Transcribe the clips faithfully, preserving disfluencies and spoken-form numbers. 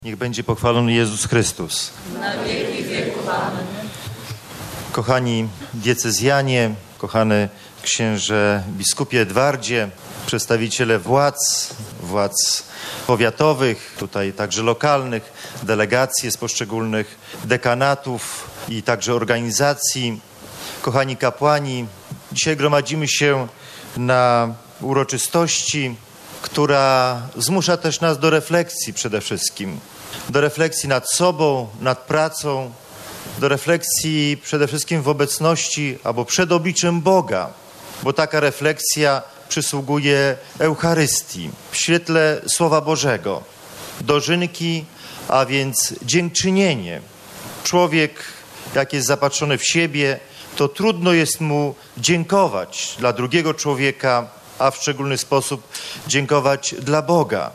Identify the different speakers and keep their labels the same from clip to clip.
Speaker 1: Niech będzie pochwalony Jezus Chrystus.
Speaker 2: Na wieki wieków. Amen.
Speaker 1: Kochani diecezjanie, kochany księże biskupie Edwardzie, przedstawiciele władz, władz powiatowych, tutaj także lokalnych, delegacje z poszczególnych dekanatów i także organizacji, kochani kapłani, dzisiaj gromadzimy się na uroczystości, która zmusza też nas do refleksji przede wszystkim. Do refleksji nad sobą, nad pracą, do refleksji przede wszystkim w obecności albo przed obliczem Boga, bo taka refleksja przysługuje Eucharystii w świetle Słowa Bożego. Dożynki, a więc dziękczynienie. Człowiek, jak jest zapatrzony w siebie, to trudno jest mu dziękować dla drugiego człowieka, a w szczególny sposób dziękować dla Boga.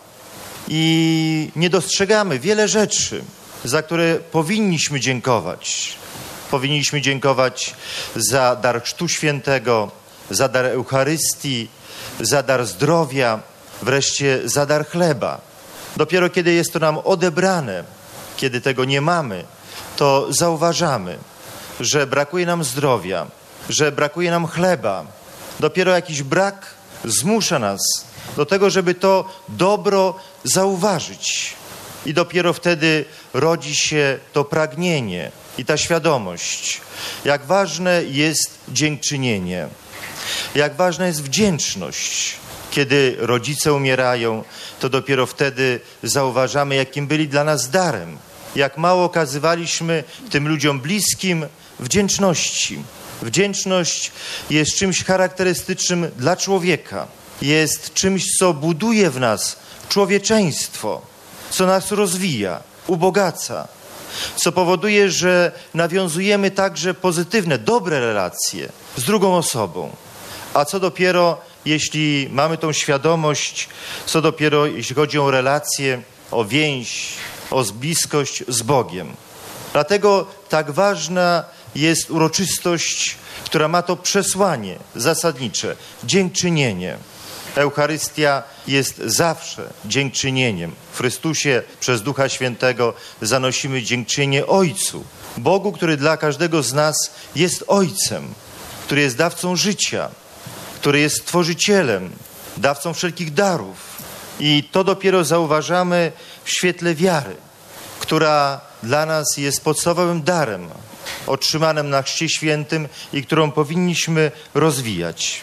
Speaker 1: I nie dostrzegamy wiele rzeczy, za które powinniśmy dziękować. Powinniśmy dziękować za dar Chrztu Świętego, za dar Eucharystii, za dar zdrowia, wreszcie za dar chleba. Dopiero kiedy jest to nam odebrane, kiedy tego nie mamy, to zauważamy, że brakuje nam zdrowia, że brakuje nam chleba. Dopiero jakiś brak zmusza nas do tego, żeby to dobro zauważyć. I dopiero wtedy rodzi się to pragnienie i ta świadomość, jak ważne jest dziękczynienie, jak ważna jest wdzięczność. Kiedy rodzice umierają, to dopiero wtedy zauważamy, jakim byli dla nas darem, jak mało okazywaliśmy tym ludziom bliskim wdzięczności. Wdzięczność jest czymś charakterystycznym dla człowieka. Jest czymś, co buduje w nas człowieczeństwo, co nas rozwija, ubogaca, co powoduje, że nawiązujemy także pozytywne, dobre relacje z drugą osobą. A co dopiero, jeśli mamy tą świadomość, co dopiero, jeśli chodzi o relacje, o więź, o bliskość z Bogiem. Dlatego tak ważna jest uroczystość, która ma to przesłanie zasadnicze, dziękczynienie. Eucharystia jest zawsze dziękczynieniem. W Chrystusie przez Ducha Świętego zanosimy dziękczynienie Ojcu, Bogu, który dla każdego z nas jest Ojcem, który jest dawcą życia, który jest Stworzycielem, dawcą wszelkich darów. I to dopiero zauważamy w świetle wiary, która dla nas jest podstawowym darem otrzymanym na Chrzcie Świętym i którą powinniśmy rozwijać.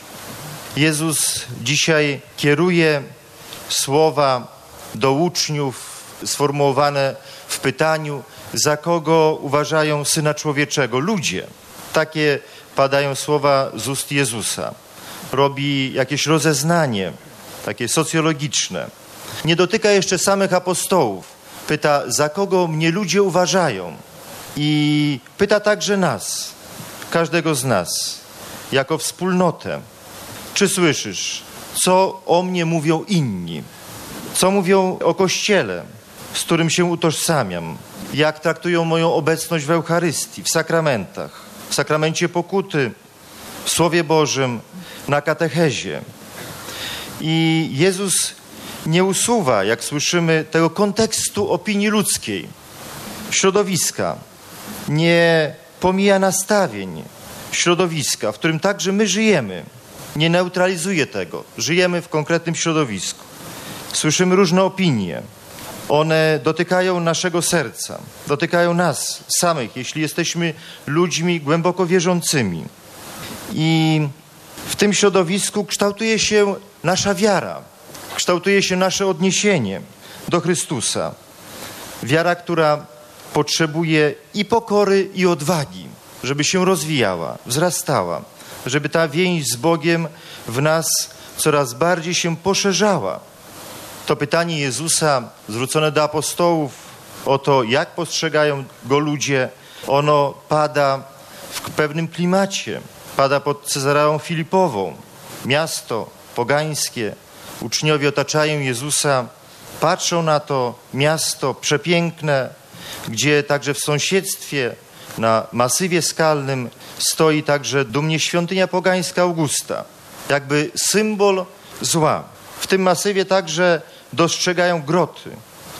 Speaker 1: Jezus dzisiaj kieruje słowa do uczniów sformułowane w pytaniu, za kogo uważają Syna Człowieczego. Ludzie. Takie padają słowa z ust Jezusa. Robi jakieś rozeznanie, takie socjologiczne. Nie dotyka jeszcze samych apostołów. Pyta, za kogo mnie ludzie uważają. I pyta także nas, każdego z nas, jako wspólnotę. Czy słyszysz, co o mnie mówią inni? Co mówią o Kościele, z którym się utożsamiam? Jak traktują moją obecność w Eucharystii, w sakramentach, w sakramencie pokuty, w Słowie Bożym, na katechezie? I Jezus nie usuwa, jak słyszymy, tego kontekstu opinii ludzkiej, środowiska. Nie pomija nastawień środowiska, w którym także my żyjemy. Nie neutralizuje tego. Żyjemy w konkretnym środowisku. Słyszymy różne opinie. One dotykają naszego serca, dotykają nas samych, jeśli jesteśmy ludźmi głęboko wierzącymi. I w tym środowisku kształtuje się nasza wiara, kształtuje się nasze odniesienie do Chrystusa. Wiara, która potrzebuje i pokory, i odwagi, żeby się rozwijała, wzrastała, żeby ta więź z Bogiem w nas coraz bardziej się poszerzała. To pytanie Jezusa zwrócone do apostołów o to, jak postrzegają Go ludzie, ono pada w pewnym klimacie. Pada pod Cezareą Filipową. Miasto pogańskie. Uczniowie otaczają Jezusa, patrzą na to miasto przepiękne, gdzie także w sąsiedztwie na masywie skalnym stoi także dumnie świątynia pogańska Augusta, jakby symbol zła. W tym masywie także dostrzegają groty,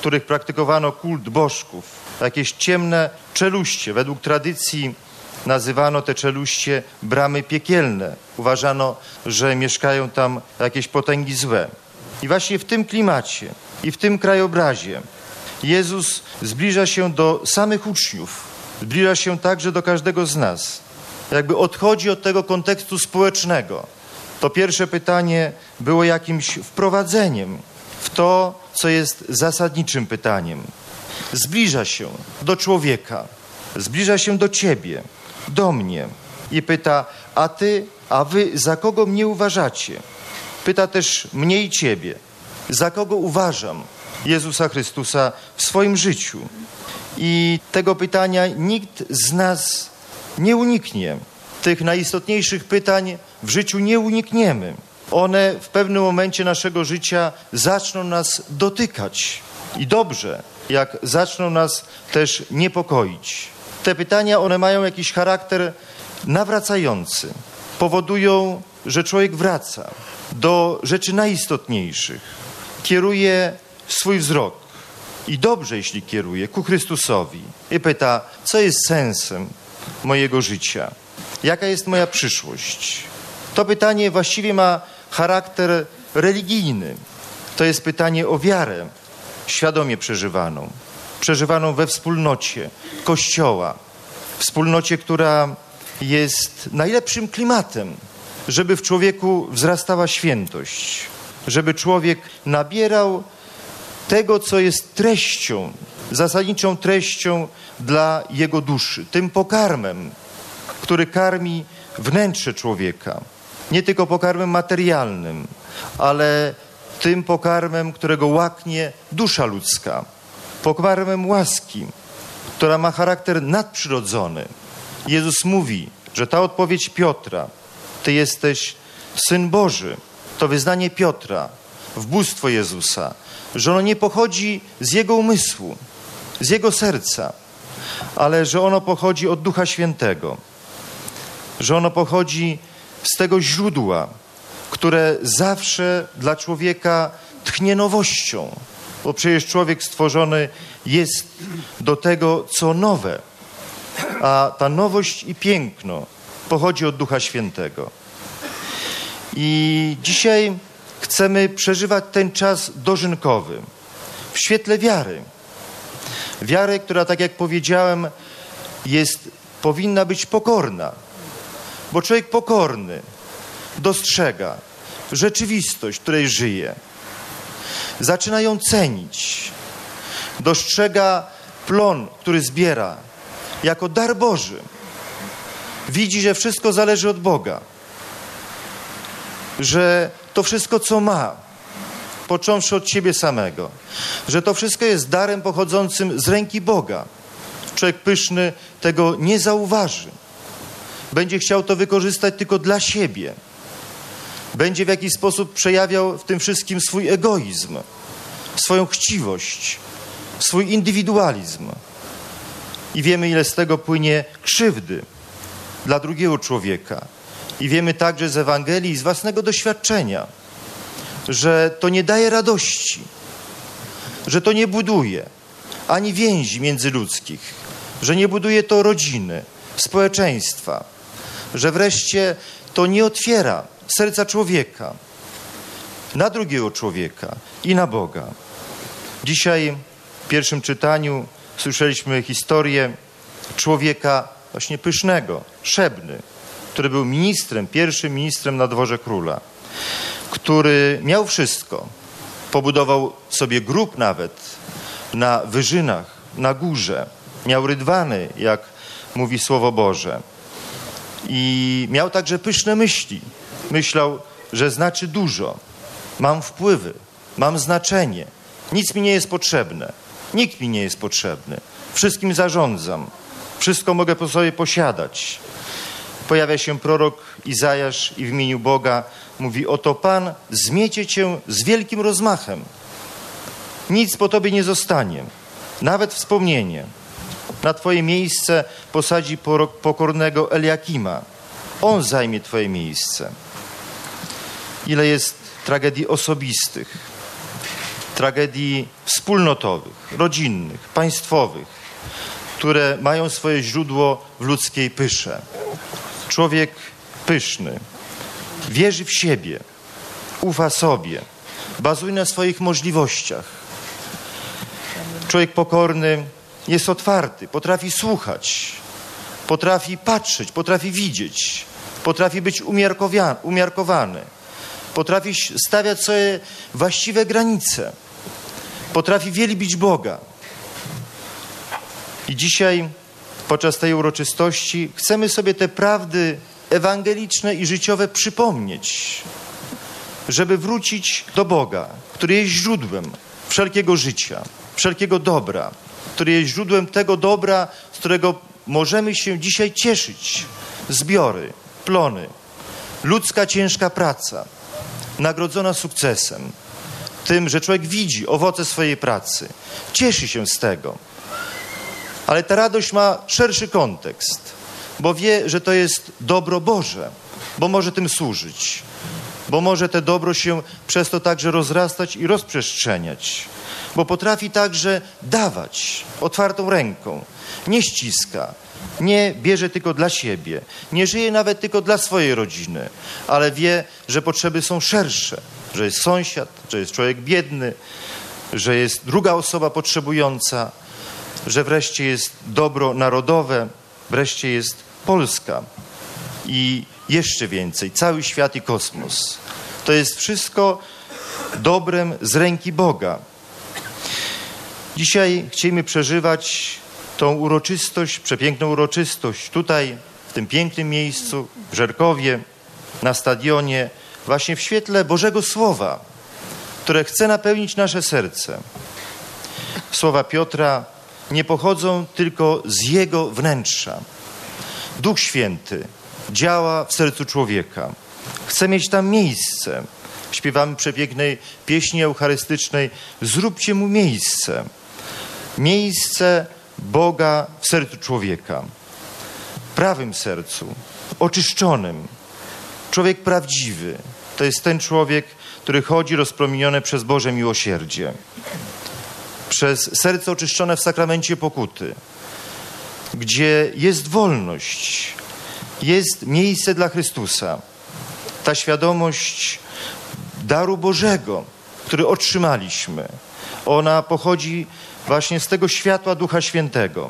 Speaker 1: których praktykowano kult bożków, jakieś ciemne czeluście. Według tradycji nazywano te czeluście bramy piekielne. Uważano, że mieszkają tam jakieś potęgi złe. I właśnie w tym klimacie i w tym krajobrazie Jezus zbliża się do samych uczniów, zbliża się także do każdego z nas. Jakby odchodzi od tego kontekstu społecznego. To pierwsze pytanie było jakimś wprowadzeniem w to, co jest zasadniczym pytaniem. Zbliża się do człowieka, zbliża się do ciebie, do mnie i pyta, a ty, a wy za kogo mnie uważacie? Pyta też mnie i ciebie, za kogo uważam Jezusa Chrystusa w swoim życiu. I tego pytania nikt z nas nie uniknie. Tych najistotniejszych pytań w życiu nie unikniemy. One w pewnym momencie naszego życia zaczną nas dotykać. I dobrze, jak zaczną nas też niepokoić. Te pytania, one mają jakiś charakter nawracający. Powodują, że człowiek wraca do rzeczy najistotniejszych. Kieruje swój wzrok. I dobrze, jeśli kieruje ku Chrystusowi. I pyta, co jest sensem mojego życia? Jaka jest moja przyszłość? To pytanie właściwie ma charakter religijny. To jest pytanie o wiarę świadomie przeżywaną. Przeżywaną we wspólnocie Kościoła. Wspólnocie, która jest najlepszym klimatem, żeby w człowieku wzrastała świętość. Żeby człowiek nabierał tego, co jest treścią, zasadniczą treścią dla jego duszy. Tym pokarmem, który karmi wnętrze człowieka. Nie tylko pokarmem materialnym, ale tym pokarmem, którego łaknie dusza ludzka. Pokarmem łaski, która ma charakter nadprzyrodzony. Jezus mówi, że ta odpowiedź Piotra, ty jesteś Syn Boży, to wyznanie Piotra w bóstwo Jezusa, że ono nie pochodzi z jego umysłu, z jego serca, ale że ono pochodzi od Ducha Świętego, że ono pochodzi z tego źródła, które zawsze dla człowieka tchnie nowością, bo przecież człowiek stworzony jest do tego, co nowe, a ta nowość i piękno pochodzi od Ducha Świętego. I dzisiaj chcemy przeżywać ten czas dożynkowy w świetle wiary. Wiary, która, tak jak powiedziałem, jest, powinna być pokorna, bo człowiek pokorny dostrzega rzeczywistość, w której żyje. Zaczyna ją cenić. Dostrzega plon, który zbiera jako dar Boży. Widzi, że wszystko zależy od Boga. Że to wszystko, co ma, począwszy od siebie samego, że to wszystko jest darem pochodzącym z ręki Boga. Człowiek pyszny tego nie zauważy. Będzie chciał to wykorzystać tylko dla siebie. Będzie w jakiś sposób przejawiał w tym wszystkim swój egoizm, swoją chciwość, swój indywidualizm. I wiemy, ile z tego płynie krzywdy dla drugiego człowieka. I wiemy także z Ewangelii i z własnego doświadczenia, że to nie daje radości, że to nie buduje ani więzi międzyludzkich, że nie buduje to rodziny, społeczeństwa, że wreszcie to nie otwiera serca człowieka na drugiego człowieka i na Boga. Dzisiaj w pierwszym czytaniu słyszeliśmy historię człowieka właśnie pysznego, Szebny, który był ministrem, pierwszym ministrem na dworze króla, który miał wszystko. Pobudował sobie grób nawet na wyżynach, na górze. Miał rydwany, jak mówi Słowo Boże. I miał także pyszne myśli. Myślał, że znaczy dużo. Mam wpływy, mam znaczenie. Nic mi nie jest potrzebne. Nikt mi nie jest potrzebny. Wszystkim zarządzam. Wszystko mogę po sobie posiadać. Pojawia się prorok Izajasz i w imieniu Boga mówi: oto Pan zmiecie cię z wielkim rozmachem. Nic po tobie nie zostanie, nawet wspomnienie. Na twoje miejsce posadzi pokornego Eliakima. On zajmie twoje miejsce. Ile jest tragedii osobistych. tragedii wspólnotowych, rodzinnych, państwowych, które mają swoje źródło w ludzkiej pysze. Człowiek pyszny wierzy w siebie, ufa sobie, bazuje na swoich możliwościach. Człowiek pokorny jest otwarty, potrafi słuchać, potrafi patrzeć, potrafi widzieć, potrafi być umiarkowany, potrafi stawiać sobie właściwe granice, potrafi wielbić Boga. I dzisiaj podczas tej uroczystości chcemy sobie te prawdy ewangeliczne i życiowe przypomnieć, żeby wrócić do Boga, który jest źródłem wszelkiego życia, wszelkiego dobra, który jest źródłem tego dobra, z którego możemy się dzisiaj cieszyć. Zbiory, plony, ludzka ciężka praca, nagrodzona sukcesem, tym, że człowiek widzi owoce swojej pracy, cieszy się z tego. Ale ta radość ma szerszy kontekst, bo wie, że to jest dobro Boże, bo może tym służyć, bo może to dobro się przez to także rozrastać i rozprzestrzeniać, bo potrafi także dawać otwartą ręką, nie ściska, nie bierze tylko dla siebie, nie żyje nawet tylko dla swojej rodziny, ale wie, że potrzeby są szersze, że jest sąsiad, że jest człowiek biedny, że jest druga osoba potrzebująca, że wreszcie jest dobro narodowe, wreszcie jest Polska i jeszcze więcej, cały świat i kosmos. To jest wszystko dobrem z ręki Boga. Dzisiaj chcemy przeżywać tą uroczystość, przepiękną uroczystość tutaj, w tym pięknym miejscu, w Żerkowie, na stadionie, właśnie w świetle Bożego Słowa, które chce napełnić nasze serce. Słowa Piotra nie pochodzą tylko z jego wnętrza. Duch Święty działa w sercu człowieka. Chce mieć tam miejsce. Śpiewamy przepięknej pieśni eucharystycznej zróbcie mu miejsce. Miejsce Boga w sercu człowieka. Prawym sercu, oczyszczonym. Człowiek prawdziwy to jest ten człowiek, który chodzi rozpromieniony przez Boże miłosierdzie. Przez serce oczyszczone w sakramencie pokuty, gdzie jest wolność, jest miejsce dla Chrystusa. Ta świadomość daru Bożego, który otrzymaliśmy, ona pochodzi właśnie z tego światła Ducha Świętego.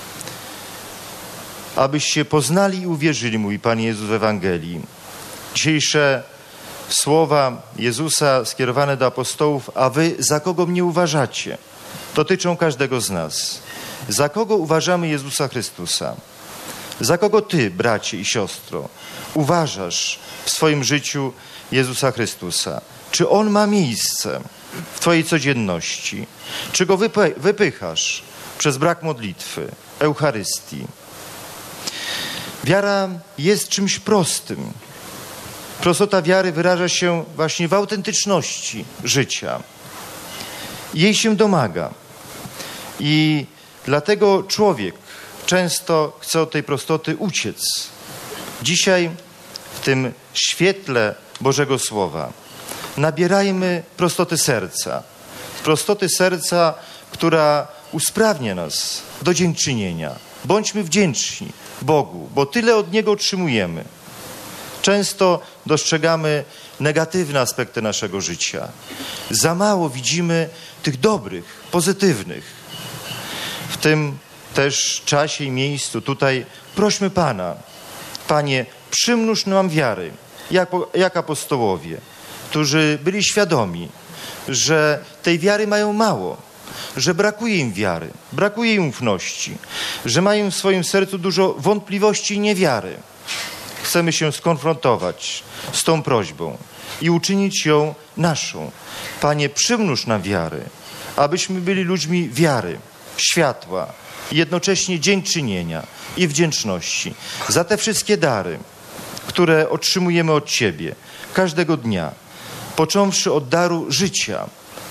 Speaker 1: Abyście poznali i uwierzyli, mówi Pan Jezus w Ewangelii. Dzisiejsze słowa Jezusa skierowane do apostołów, a wy za kogo mnie uważacie? Dotyczą każdego z nas. Za kogo uważamy Jezusa Chrystusa? Za kogo ty, bracie i siostro, uważasz w swoim życiu Jezusa Chrystusa? Czy On ma miejsce w twojej codzienności? Czy Go wypy- wypychasz przez brak modlitwy, Eucharystii? Wiara jest czymś prostym. Prostota wiary wyraża się właśnie w autentyczności życia. Jej się domaga. I dlatego człowiek często chce od tej prostoty uciec. Dzisiaj w tym świetle Bożego Słowa nabierajmy prostoty serca. Prostoty serca, która usprawnia nas do dziękczynienia. Bądźmy wdzięczni Bogu, bo tyle od Niego otrzymujemy. Często dostrzegamy negatywne aspekty naszego życia. Za mało widzimy tych dobrych, pozytywnych. W tym też czasie i miejscu tutaj prośmy Pana. Panie, przymnóż nam wiary, jak, jak apostołowie, którzy byli świadomi, że tej wiary mają mało, że brakuje im wiary, brakuje im ufności, że mają w swoim sercu dużo wątpliwości i niewiary. Chcemy się skonfrontować z tą prośbą i uczynić ją naszą. Panie, przymnóż nam wiary, abyśmy byli ludźmi wiary, światła, jednocześnie dziękczynienia i wdzięczności za te wszystkie dary, które otrzymujemy od Ciebie każdego dnia, począwszy od daru życia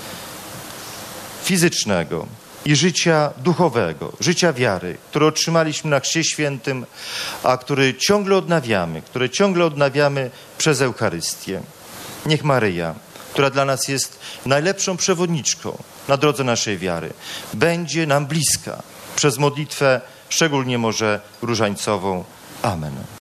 Speaker 1: fizycznego i życia duchowego, życia wiary, które otrzymaliśmy na Chrzcie Świętym, a który ciągle odnawiamy, które ciągle odnawiamy przez Eucharystię. Niech Maryja która dla nas jest najlepszą przewodniczką na drodze naszej wiary, będzie nam bliska przez modlitwę, szczególnie może różańcową. Amen.